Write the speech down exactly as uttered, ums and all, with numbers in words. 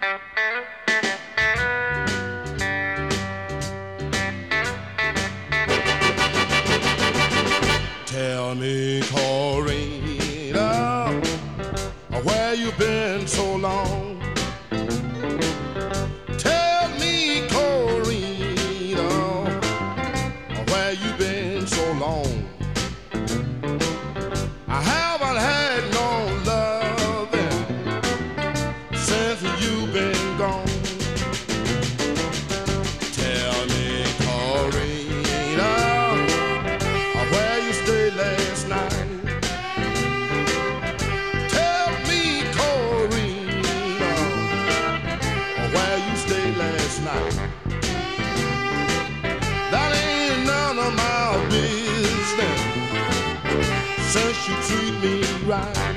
Tell me, Corina, where you been so long? Tell me, Corina, where you been so long? I haven't had no loving since you've been gone. Tell me, Corina, where you stayed last night? Tell me, Corina, where you stayed last night? That ain't none of my business since you treat me right.